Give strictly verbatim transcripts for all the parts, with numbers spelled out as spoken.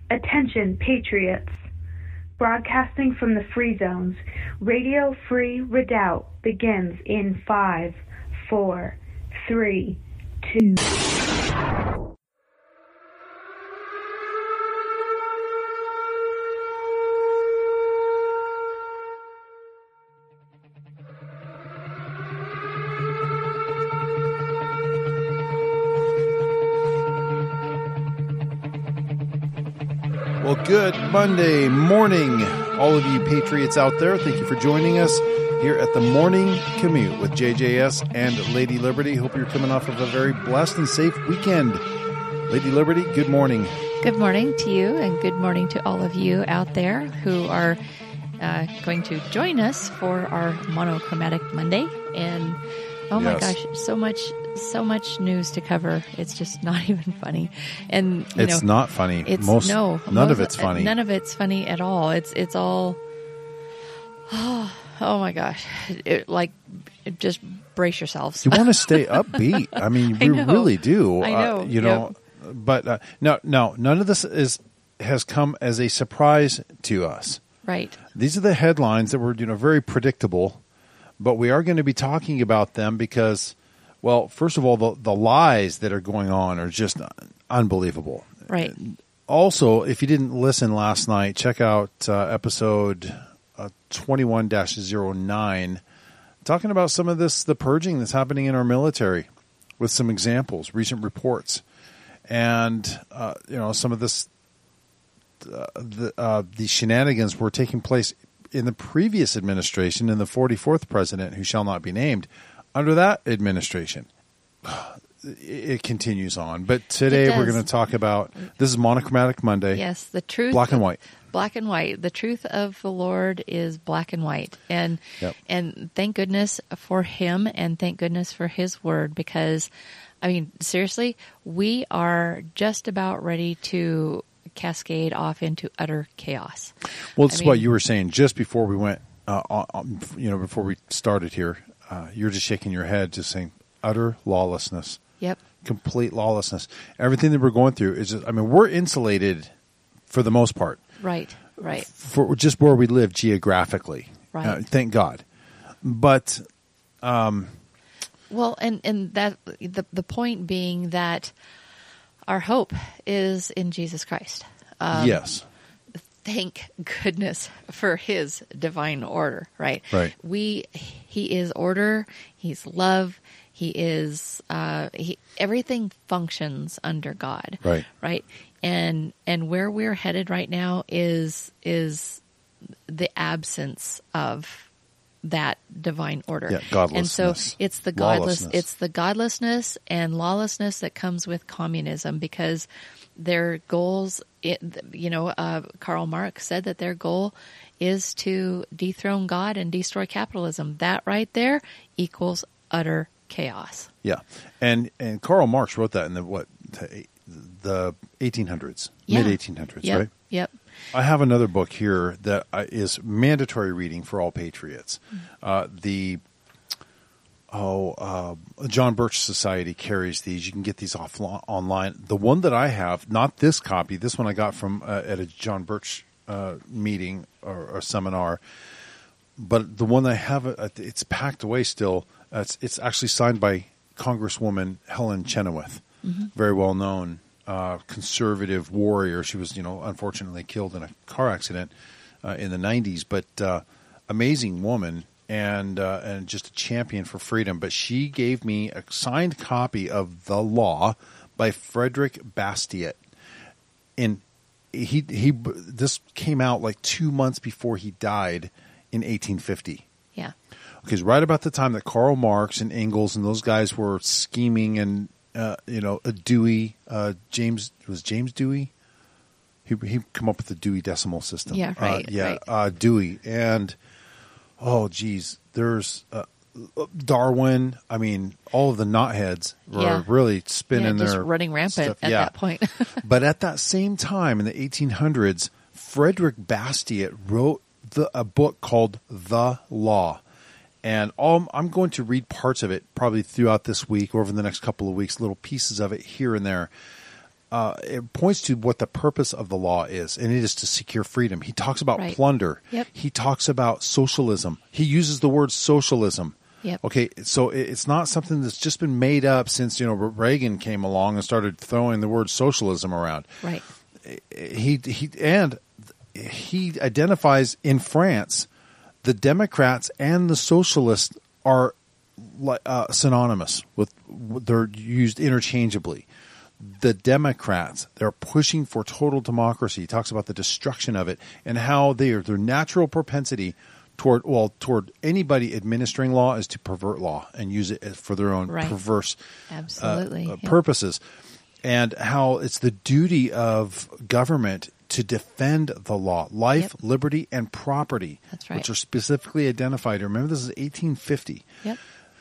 Attention, Patriots! Broadcasting from the Free Zones, Radio Free Redoubt begins in five, four, three, two. Well, good Monday morning, all of you Patriots out there. Thank you for joining us here at the Morning Commute with J J S and Lady Liberty. Hope you're coming off of a very blessed and safe weekend. Lady Liberty, good morning. Good morning to you, and good morning to all of you out there who are uh, going to join us for our Monochromatic Monday. And oh my Yes. gosh, so much, so much news to cover. It's just not even funny. And you It's know, not funny. It's Most, no, none most, of it's funny. None of it's funny at all. It's it's all. Oh, oh my gosh! It, like, it, just brace yourselves. You want to stay upbeat. I mean, I we know. really do. I know. Uh, you know, but uh, no, no, none of this is has come as a surprise to us. Right. These are the headlines that were, you know, very predictable, but we are going to be talking about them because, well, first of all, the the lies that are going on are just unbelievable. Right. Also, if you didn't listen last night, check out uh, episode uh, twenty-one dash zero nine, talking about some of this, the purging that's happening in our military with some examples, recent reports, and, uh, you know, some of this, uh, the, uh, the shenanigans were taking place in the previous administration, in the forty-fourth president, who shall not be named, under that administration. It continues on. But today we're going to talk about, this is Monochromatic Monday. Yes, the truth. Black and white. Black and white. The truth of the Lord is black and white. And Yep. and thank goodness for him, and thank goodness for his word, because, I mean, seriously, we are just about ready to cascade off into utter chaos. Well, it's I mean- what you were saying just before we went, uh, on, you know, before we started here. Uh, you were just shaking your head, just saying utter lawlessness. Yep. Complete lawlessness. Everything that we're going through is just, I mean, we're insulated for the most part. Right, right. For just where we live geographically. Right. Uh, thank God. But, Well, and, and that the the point being that our hope is in Jesus Christ. Um, yes. Thank goodness for his divine order, right? Right. We, he is order. He's love. He is, uh, he, everything functions under God. Right. Right. And, and where we're headed right now is, is the absence of that divine order. Yeah, godlessness. And so it's the godless, Lawlessness. it's the godlessness and lawlessness that comes with communism, because their goals, it, you know, uh, Karl Marx said that their goal is to dethrone God and destroy capitalism. That right there equals utter chaos. Yeah. And, and Karl Marx wrote that in the, what, the eighteen hundreds, Yeah. mid eighteen hundreds, Yep. right? Yep. I have another book here that is mandatory reading for all patriots. Uh, the oh, uh, John Birch Society carries these. You can get these off online. The one that I have, not this copy. This one I got from uh, at a John Birch uh, meeting or, or seminar. But the one that I have, uh, it's packed away still. Uh, it's, it's actually signed by Congresswoman Helen Chenoweth, mm-hmm. very well known. Uh, conservative warrior. She was, you know, unfortunately killed in a car accident uh, in the nineties, but uh, amazing woman and uh, and just a champion for freedom. But she gave me a signed copy of The Law by Frederick Bastiat. And he he this came out like two months before he died in eighteen fifty. Yeah. Because right about the time that Karl Marx and Engels and those guys were scheming and Uh, you know, a Dewey, uh, James, was James Dewey? He he come up with the Dewey Decimal System. Yeah, right. Uh, yeah, right. Uh, Dewey. And, oh, geez, there's uh, Darwin. I mean, all of the knotheads were Yeah. really spinning yeah, just their running rampant stuff. at Yeah. that point. But at that same time, in the eighteen hundreds, Frederick Bastiat wrote the, a book called The Law. And all, I'm going to read parts of it probably throughout this week or over the next couple of weeks, little pieces of it here and there. uh, it points to what the purpose of the law is, and it is to secure freedom. He talks about Right. plunder. Yep. He talks about socialism. He uses the word socialism. Yep. Okay, so it- it's not something that's just been made up since, you know, Reagan came along and started throwing the word socialism around. Right. He he and he identifies in France the Democrats and the socialists are li- uh, synonymous with, they're used interchangeably. The Democrats, they're pushing for total democracy. He talks about the destruction of it and how they are, their natural propensity toward, well, toward anybody administering law is to pervert law and use it for their own Right. perverse Absolutely. uh, uh, Yep. purposes. And how it's the duty of government to defend the law, life, Yep. liberty, and property, That's right. which are specifically identified. Remember, this is eighteen fifty. Yep.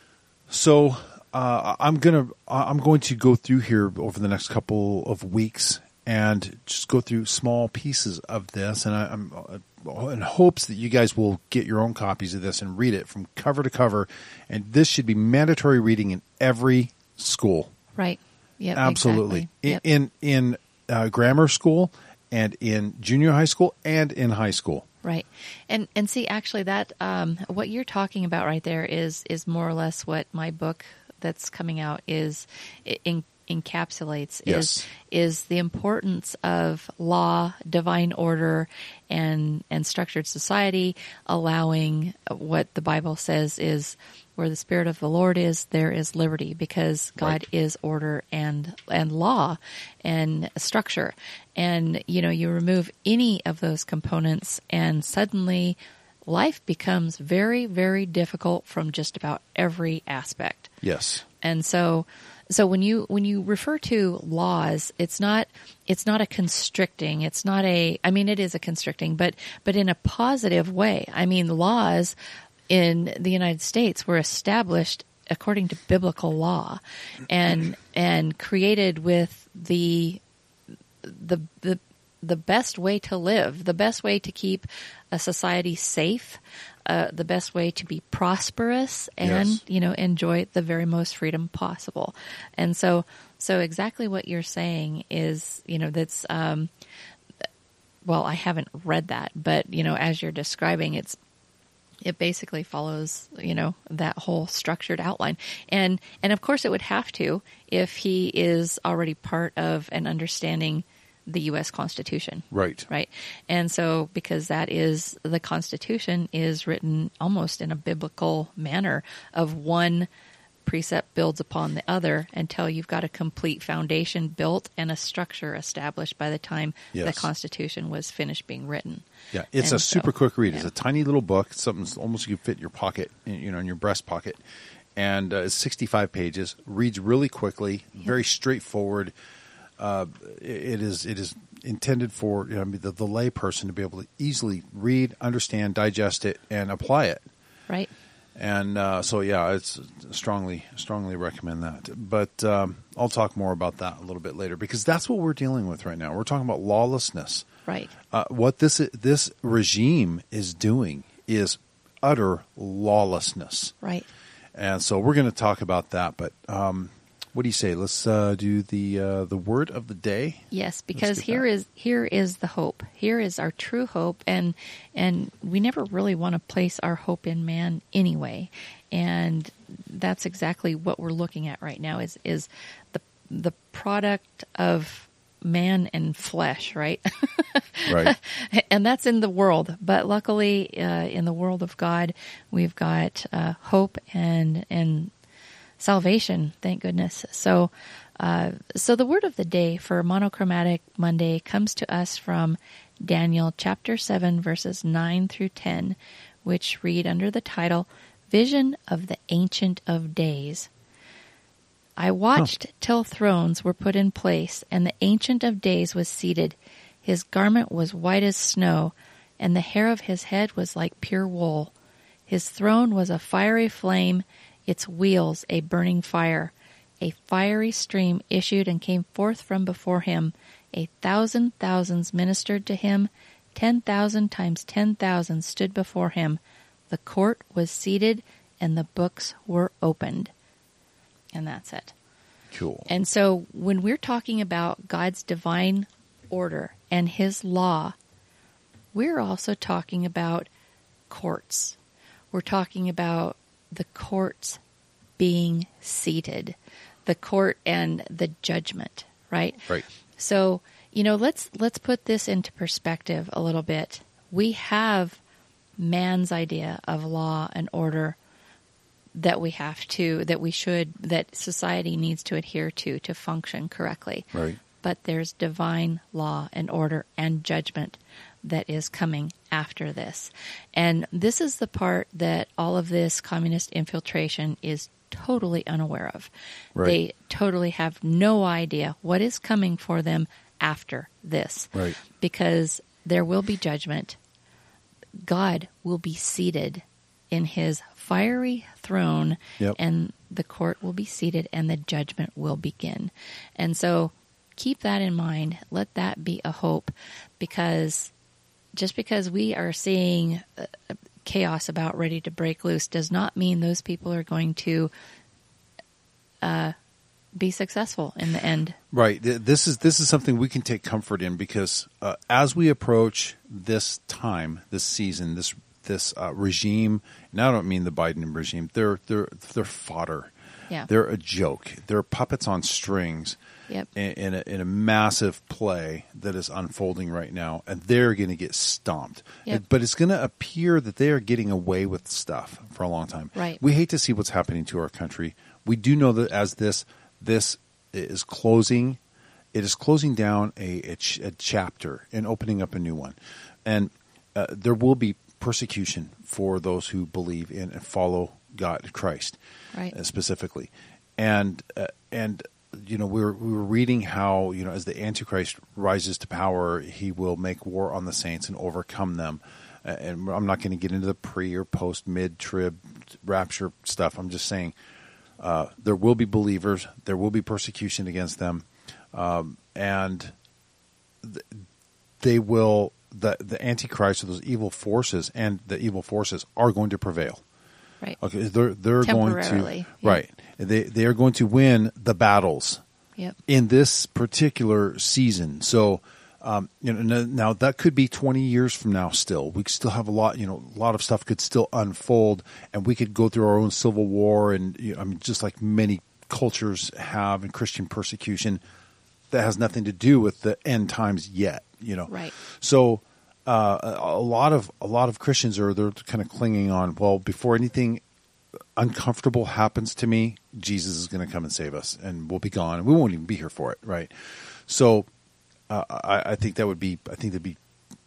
So uh, I'm gonna I'm going to go through here over the next couple of weeks and just go through small pieces of this, and I, I'm uh, in hopes that you guys will get your own copies of this and read it from cover to cover. And this should be mandatory reading in every school. Right. Yep. Absolutely. Exactly. Yep. In in uh, grammar school and in junior high school and in high school. Right. And and see, actually, that um, what you're talking about right there is is more or less what my book that's coming out is in, encapsulates Yes. is is the importance of law, divine order, and and structured society, allowing what the Bible says is where the Spirit of the Lord is, there is liberty, because God Right. is order and and law and structure. And, you know, you remove any of those components and suddenly life becomes very, very difficult from just about every aspect. Yes. And so, so when you when you refer to laws, it's not it's not a constricting. It's not a. I mean, it is a constricting, but but in a positive way. I mean, laws in the United States were established according to biblical law, and and created with the the the the best way to live, the best way to keep a society safe, uh, the best way to be prosperous and, Yes. you know, enjoy the very most freedom possible. And so, so exactly what you're saying is, you know, that's, um, well, I haven't read that, but, you know, as you're describing, it's, it basically follows, you know, that whole structured outline. And, and of course it would have to if he is already part of an understanding the U S Constitution. Right. Right. And so, because that is, the Constitution is written almost in a biblical manner of one precept builds upon the other until you've got a complete foundation built and a structure established by the time Yes. the Constitution was finished being written. Yeah, it's And a super so, quick read. It's yeah. a tiny little book. It's something that's almost you can fit in your pocket, you know, in your breast pocket. And uh, it's sixty-five pages. Reads really quickly. Very straightforward. Uh, it is it is intended for, you know, the, the lay person to be able to easily read, understand, digest it, and apply it. Right. And uh, so, yeah, it's strongly strongly recommend that. But um, I'll talk more about that a little bit later, because that's what we're dealing with right now. We're talking about lawlessness. Right. Uh, what this this regime is doing is utter lawlessness. Right. And so we're going to talk about that. But um, what do you say? Let's uh, do the uh, the word of the day. Yes, because get here that. is here is the hope. Here is our true hope, and and we never really want to place our hope in man anyway. And that's exactly what we're looking at right now. Is is the the product of man and flesh, right? Right. And that's in the world. But luckily, uh, in the world of God, we've got uh, hope and and salvation. Thank goodness. So, uh, so the word of the day for Monochromatic Monday comes to us from Daniel chapter seven, verses nine through ten, which read under the title "Vision of the Ancient of Days." I watched till thrones were put in place, and the Ancient of Days was seated. His garment was white as snow, and the hair of his head was like pure wool. His throne was a fiery flame, its wheels a burning fire. A fiery stream issued and came forth from before him. A thousand thousands ministered to him. Ten thousand times ten thousand stood before him. The court was seated, and the books were opened. And that's it. Cool. And so when we're talking about God's divine order and his law, we're also talking about courts. We're talking about the courts being seated, the court and the judgment, right? Right. So, you know, let's let's put this into perspective a little bit. We have man's idea of law and order that we have to, that we should, that society needs to adhere to to function correctly. Right. But there's divine law and order and judgment that is coming after this. And this is the part that all of this communist infiltration is totally unaware of. Right. They totally have no idea what is coming for them after this. Right. Because there will be judgment. God will be seated in his fiery throne, yep. and the court will be seated and the judgment will begin. And so keep that in mind. Let that be a hope, because just because we are seeing uh, chaos about ready to break loose does not mean those people are going to uh, be successful in the end. Right. This is this is something we can take comfort in, because uh, as we approach this time, this season, this this uh, regime, and I don't mean the Biden regime. They're they're they're fodder. Yeah. They're a joke. They're puppets on strings. Yep. In, in, a, in a massive play that is unfolding right now, and they're going to get stomped. Yep. But it's going to appear that they are getting away with stuff for a long time. Right. We hate to see what's happening to our country. We do know that as this this is closing, it is closing down a, a, ch- a chapter and opening up a new one. And uh, there will be persecution for those who believe in and follow God, Christ, right. uh, specifically. And uh, and you know, we were we were reading how, you know, as the Antichrist rises to power, he will make war on the saints and overcome them. Uh, and I'm not going to get into the pre or post mid trib rapture stuff. I'm just saying uh, there will be believers, there will be persecution against them, um, and th- they will. The the Antichrist, or those evil forces, and the evil forces are going to prevail. Right. Okay, they're they're going to yeah. right. They they are going to win the battles. Yep. In this particular season. So, um, you know, now that could be twenty years from now. Still, we still have a lot. You know, a lot of stuff could still unfold, and we could go through our own civil war, and you know, I mean, just like many cultures have in Christian persecution, that has nothing to do with the end times yet. You know, right? So. Uh, a, a lot of a lot of Christians are they're kind of clinging on. Well, before anything uncomfortable happens to me, Jesus is going to come and save us, and we'll be gone, and we won't even be here for it, right? So, uh, I, I think that would be I think that'd be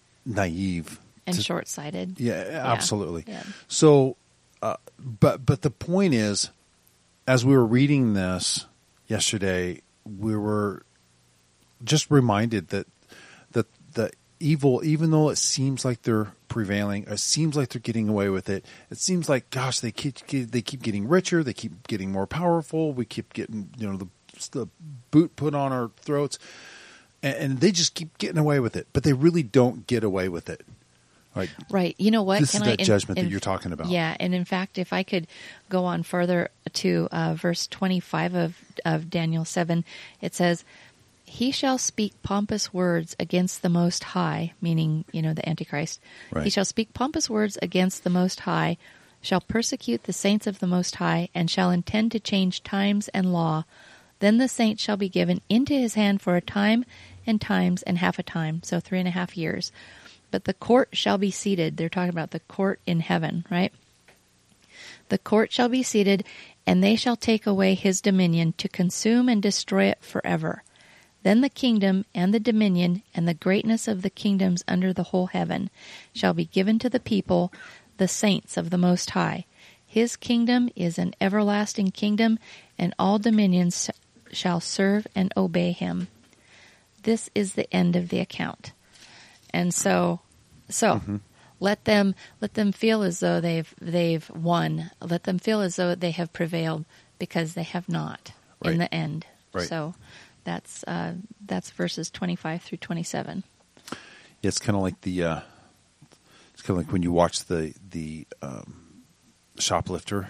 naive and to, short-sighted. Yeah, absolutely. Yeah. So, uh, but but the point is, as we were reading this yesterday, we were just reminded that that the evil, even though it seems like they're prevailing, it seems like they're getting away with it. It seems like, gosh, they keep they keep getting richer, they keep getting more powerful. We keep getting, you know, the the boot put on our throats, and, and they just keep getting away with it. But they really don't get away with it. Right. Right. You know what? This Can is that I, in, judgment in, that you're talking about. Yeah, and in fact, if I could go on further to uh, verse twenty-five of of Daniel seven, it says, "He shall speak pompous words against the Most High," meaning, you know, the Antichrist. Right. "He shall speak pompous words against the Most High, shall persecute the saints of the Most High, and shall intend to change times and law. Then the saints shall be given into his hand for a time and times and half a time," so three and a half years. "But the court shall be seated." They're talking about the court in heaven, right? "The court shall be seated, and they shall take away his dominion to consume and destroy it forever. Then the kingdom and the dominion and the greatness of the kingdoms under the whole heaven shall be given to the people, the saints of the Most High. His kingdom is an everlasting kingdom, and all dominions shall serve and obey him." This is the end of the account. And so, so mm-hmm. let them let them feel as though they've they've won. Let them feel as though they have prevailed, because they have not right. in the end. Right. So that's uh, that's verses twenty-five through twenty-seven. Yeah, it's kind of like the uh, it's kind of like when you watch the the um, shoplifter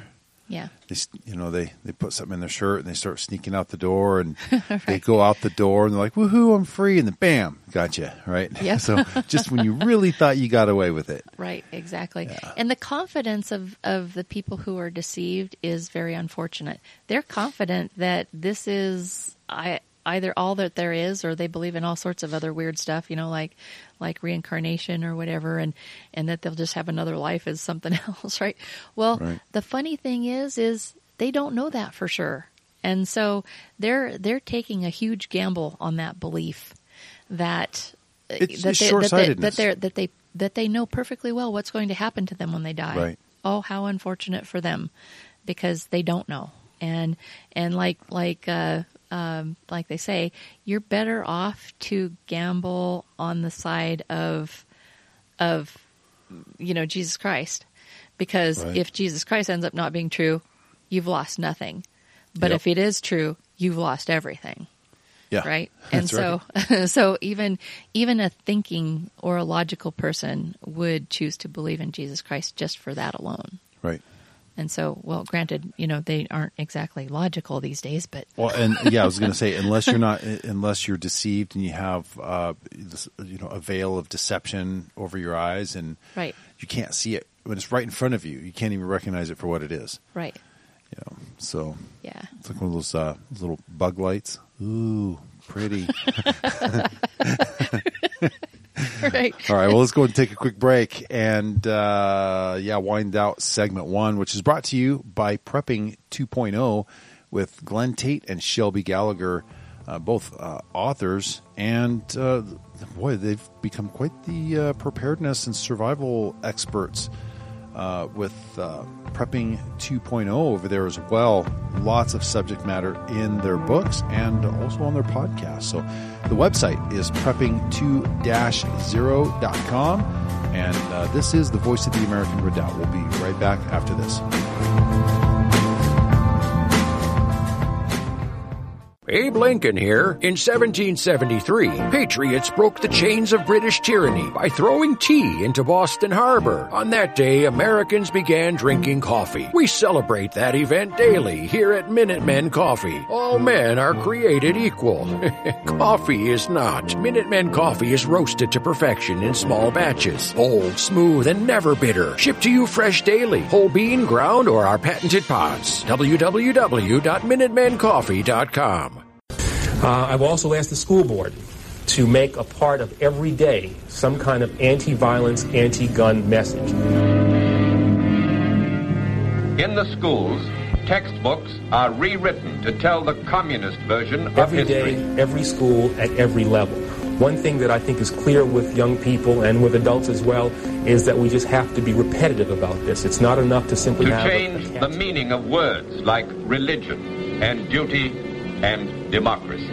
Yeah. They, s- you know, they, they put something in their shirt and they start sneaking out the door, and Right. they go out the door and they're like, woohoo, I'm free. And then bam, gotcha. Right. Yep. So just when you really thought you got away with it. Right, exactly. Yeah. And the confidence of, of the people who are deceived is very unfortunate. They're confident that this is I, either all that there is, or they believe in all sorts of other weird stuff, you know, like like reincarnation or whatever, and, and that they'll just have another life as something else, right? Well, Right. the funny thing is, is they don't know that for sure. And so they're they're taking a huge gamble on that belief that It's that just they, that, they, short-sightedness. that they're that they that they know perfectly well what's going to happen to them when they die. Right. Oh, how unfortunate for them, because they don't know. And and like like uh, um, like they say, you're better off to gamble on the side of of you know Jesus Christ, because Right. if Jesus Christ ends up not being true, you've lost nothing. But Yep. if it is true, you've lost everything. Yeah. Right. And That's so, right. so even, even a thinking or a logical person would choose to believe in Jesus Christ just for that alone. Right. And so, well, granted, you know, they aren't exactly logical these days, but Well, and yeah, I was going to say, unless you're not, unless you're deceived and you have, uh, this, you know, a veil of deception over your eyes, and right, you can't see it when it's right in front of you. You can't even recognize it for what it is. right. You know, so Yeah. it's like one of those uh, little bug lights. Ooh, pretty. Right. All right, well, let's go and take a quick break and, uh, yeah, wind out segment one, which is brought to you by Prepping two point oh with Glenn Tate and Shelby Gallagher, uh, both uh, authors. And, uh, boy, they've become quite the uh, preparedness and survival experts uh, with uh, Prepping two point oh over there as well. Lots of subject matter in their books and also on their podcast. So the website is prepping two dash zero dot com. And uh, this is the Voice of the American Redoubt. We'll be right back after this. Abe Lincoln here. In seventeen seventy-three, patriots broke the chains of British tyranny by throwing tea into Boston Harbor. On that day, Americans began drinking coffee. We celebrate that event daily here at Minutemen Coffee. All men are created equal. Coffee is not. Minutemen Coffee is roasted to perfection in small batches. Bold, smooth, and never bitter. Shipped to you fresh daily. Whole bean, ground, or our patented pods. w w w dot minutemen coffee dot com. Uh, I've also asked the school board to make a part of every day some kind of anti-violence, anti-gun message. In the schools, textbooks are rewritten to tell the communist version of Every history. day, every school, at every level. One thing that I think is clear with young people and with adults as well is that we just have to be repetitive about this. It's not enough to simply To have a- change a the meaning of words like religion and duty and democracy.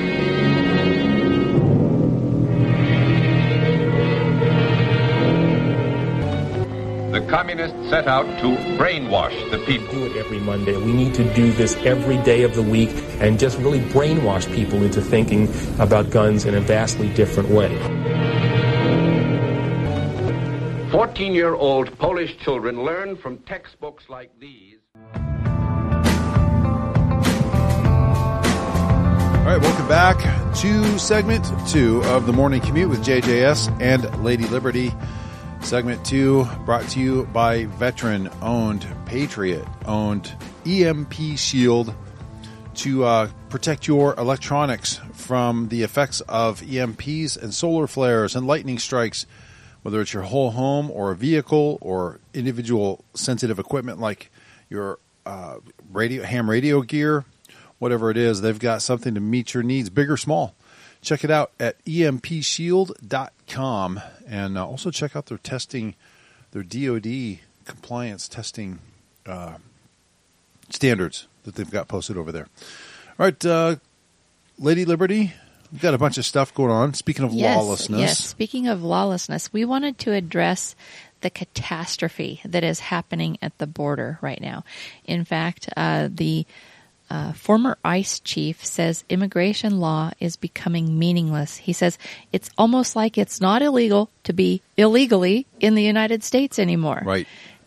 The communists set out to brainwash the people. do it every Monday. We need to do this every day of the week and just really brainwash people into thinking about guns in a vastly different way. fourteen-year-old Polish children learn from textbooks like these. All right, welcome back to segment two of the Morning Commute with J J S and Lady Liberty. Segment two brought to you by veteran-owned, patriot-owned E M P Shield to uh, protect your electronics from the effects of E M Ps and solar flares and lightning strikes, whether it's your whole home or a vehicle or individual sensitive equipment like your uh, radio, ham radio gear, whatever it is. They've got something to meet your needs, big or small. Check it out at E M P shield dot com, and uh, also check out their testing, their D O D compliance testing uh, standards that they've got posted over there. All right, uh, Lady Liberty, we've got a bunch of stuff going on. Speaking of Yes, lawlessness. yes. Speaking of lawlessness, we wanted to address the catastrophe that is happening at the border right now. In fact, uh, the uh, former ICE chief says immigration law is becoming meaningless. He says it's almost like it's not illegal to be illegally in the United States anymore. Right.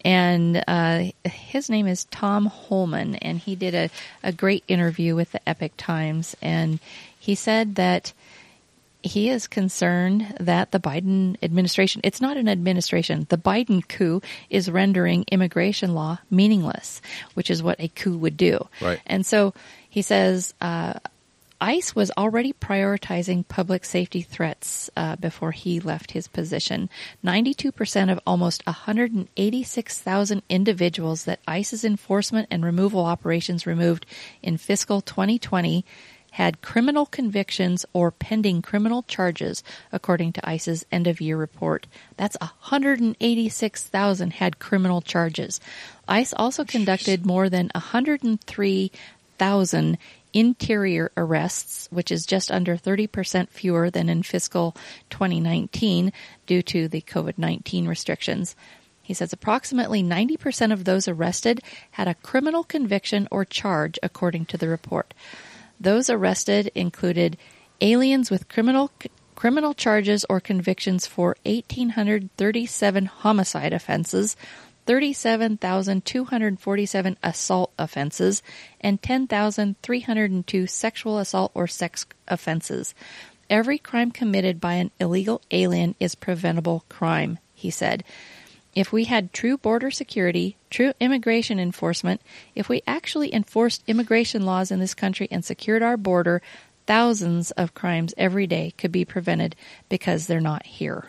And uh, his name is Tom Holman, and he did a, a great interview with the Epoch Times. And he said that he is concerned that the Biden administration, it's not an administration, the Biden coup is rendering immigration law meaningless, which is what a coup would do. Right. And so he says uh, ICE was already prioritizing public safety threats uh, before he left his position. ninety-two percent of almost one hundred eighty-six thousand individuals that ICE's enforcement and removal operations removed in fiscal twenty twenty had criminal convictions or pending criminal charges, according to ICE's end-of-year report. That's one hundred eighty-six thousand had criminal charges. ICE also conducted more than one hundred three thousand interior arrests, which is just under thirty percent fewer than in fiscal twenty nineteen due to the COVID nineteen restrictions. He says approximately ninety percent of those arrested had a criminal conviction or charge, according to the report. Those arrested included aliens with criminal criminal charges or convictions for one thousand eight hundred thirty-seven homicide offenses, thirty-seven thousand two hundred forty-seven assault offenses, and ten thousand three hundred two sexual assault or sex offenses. Every crime committed by an illegal alien is preventable crime, he said. If we had true border security, true immigration enforcement, if we actually enforced immigration laws in this country and secured our border, thousands of crimes every day could be prevented because they're not here.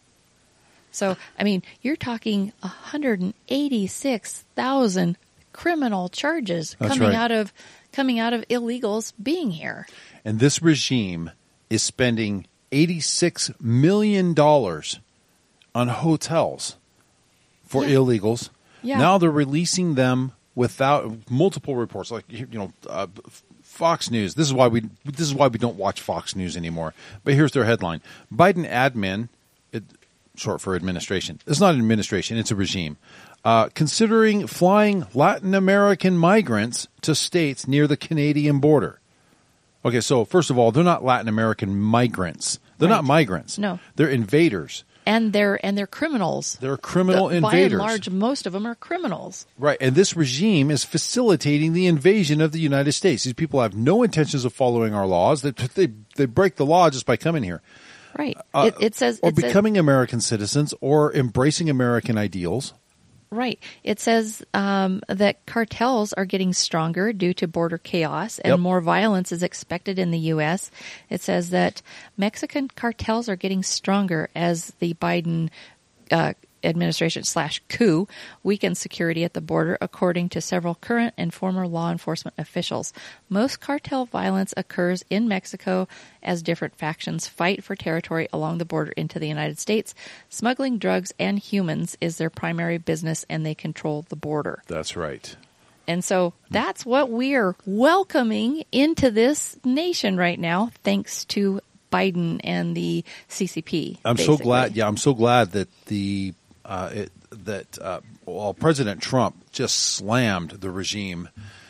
So, I mean, you're talking one hundred eighty-six thousand criminal charges That's coming right. out of coming out of illegals being here. And this regime is spending eighty-six million dollars on hotels for Yeah. illegals. Yeah. Now they're releasing them without multiple reports, like you know, uh, Fox News. This is why we this is why we don't watch Fox News anymore. But here's their headline: Biden admin, it, short for administration. It's not an administration; it's a regime. Uh, considering flying Latin American migrants to states near the Canadian border. Okay, so first of all, they're not Latin American migrants. They're Right. not migrants. No. They're invaders. And they're and they're criminals. They're criminal The- invaders. By and large, most of them are criminals. Right, and this regime is facilitating the invasion of the United States. These people have no intentions of following our laws. They they, they break the law just by coming here. Right. Uh, it, it says or it says- becoming American citizens or embracing American ideals. Right. It says um, that cartels are getting stronger due to border chaos and Yep. more violence is expected in the U S. It says that Mexican cartels are getting stronger as the Biden uh, administration slash coup weakens security at the border, according to several current and former law enforcement officials. Most cartel violence occurs in Mexico as different factions fight for territory along the border into the United States. Smuggling drugs and humans is their primary business, and they control the border. That's right. And so that's what we are welcoming into this nation right now, thanks to Biden and the C C P. I'm so basically. glad. Yeah, I'm so glad that the uh, it, that uh, well, President Trump just slammed the regime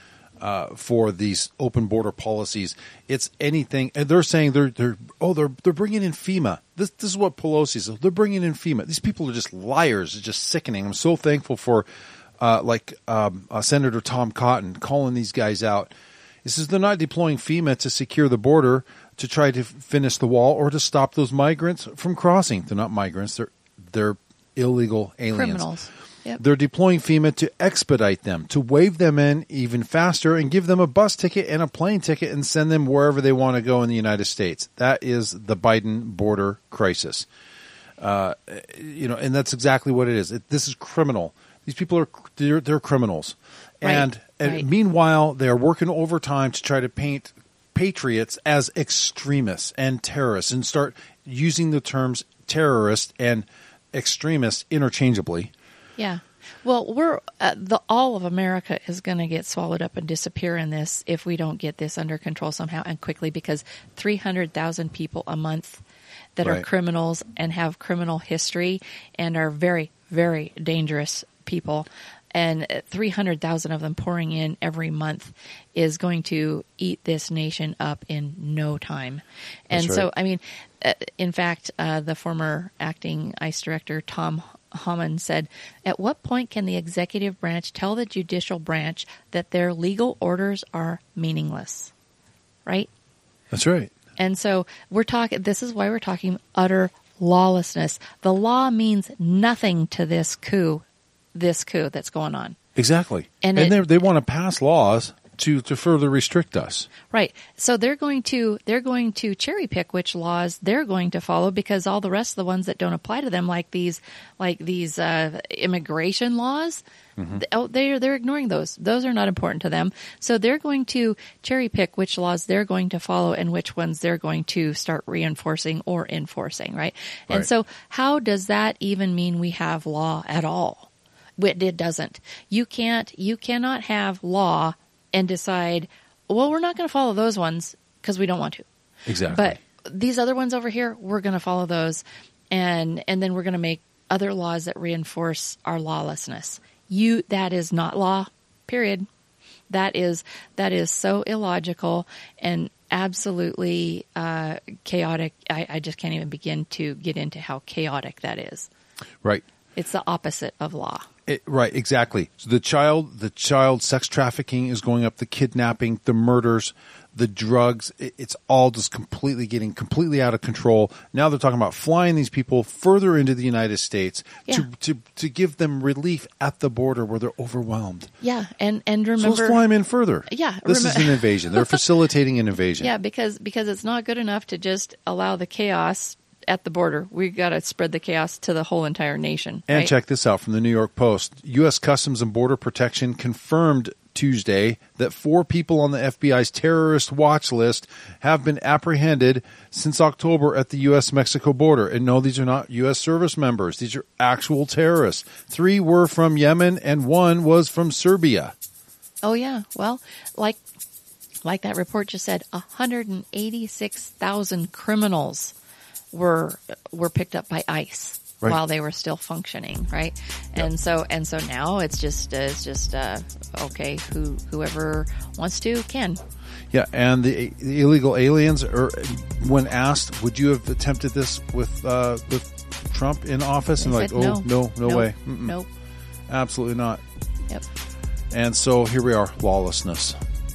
uh, for these open border policies. It's anything, and they're saying they're they're oh they're they're bringing in FEMA. This this is what Pelosi says. They're bringing in FEMA. These people are just liars. It's just sickening. I'm so thankful for uh, like um, uh, Senator Tom Cotton calling these guys out. He says they're not deploying FEMA to secure the border, to try to finish the wall, or to stop those migrants from crossing. They're not migrants. They're they're illegal aliens. Criminals. Yep. They're deploying FEMA to expedite them, to wave them in even faster and give them a bus ticket and a plane ticket and send them wherever they want to go in the United States. That is the Biden border crisis. Uh, you know, and that's exactly what it is. It, this is criminal. These people are they're, they're criminals. Right, And, and right. meanwhile, they are working overtime to try to paint patriots as extremists and terrorists and start using the terms terrorist and extremist interchangeably. Yeah. Well, we're uh, the all of America is going to get swallowed up and disappear in this if we don't get this under control somehow and quickly, because three hundred thousand people a month that are Right. criminals and have criminal history and are very, very dangerous people, and three hundred thousand of them pouring in every month is going to eat this nation up in no time. And That's so, right. I mean, uh, in fact, uh, the former acting ICE director, Tom Hammond said, "At what point can the executive branch tell the judicial branch that their legal orders are meaningless?" Right? That's right. And so we're talking, this is why we're talking utter lawlessness. The law means nothing to this coup, this coup that's going on. Exactly. And And, it- they they want to pass laws to, to further restrict us. Right. So they're going to they're going to cherry pick which laws they're going to follow, because all the rest of the ones that don't apply to them, like these like these uh, immigration laws, Mm-hmm. th- oh, they're they're ignoring those. Those are not important to them. So they're going to cherry pick which laws they're going to follow and which ones they're going to start reinforcing or enforcing. Right. And Right. so how does that even mean we have law at all? It, it doesn't. You can't. You cannot have law and decide, well, we're not going to follow those ones because we don't want to. Exactly. But these other ones over here, we're going to follow those, and and then we're going to make other laws that reinforce our lawlessness. You that is not law. Period. That is that is so illogical and absolutely uh, chaotic. I, I just can't even begin to get into how chaotic that is. Right. It's the opposite of law. It, right, exactly. So the child, the child sex trafficking is going up, the kidnapping, the murders, the drugs. It, it's all just completely getting completely out of control. Now they're talking about flying these people further into the United States Yeah. to, to to give them relief at the border where they're overwhelmed. Yeah, and and So remember, let's fly them in further. Yeah, this remem- is an invasion. They're facilitating an invasion. yeah, because because it's not good enough to just allow the chaos at the border. We got to spread the chaos to the whole entire nation. And right? check this out from the New York Post. U S. Customs and Border Protection confirmed Tuesday that four people on the F B I's terrorist watch list have been apprehended since October at the U S Mexico border. And no, these are not U S service members. These are actual terrorists. Three were from Yemen and one was from Serbia. Oh yeah, well, like like that report just said, one hundred eighty-six thousand criminals were were picked up by ICE. Right. While they were still functioning, right? And so and so now it's just uh, it's just uh, okay. Who whoever wants to can. Yeah, and the, the illegal aliens are, when asked, would you have attempted this with uh, with Trump in office? They And like, said oh, no, no, Nope. way. Mm-mm. Nope. Absolutely not. Yep. And so here we are, lawlessness.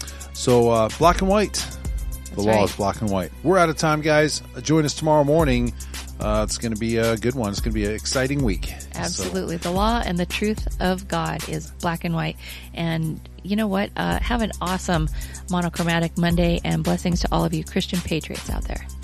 So uh, black and white. The That's law right. is black and white. We're out of time, guys. Join us tomorrow morning. Uh, it's going to be a good one. It's going to be an exciting week. Absolutely. The law and the truth of God is black and white. And you know what? Uh, have an awesome monochromatic Monday, and blessings to all of you Christian patriots out there.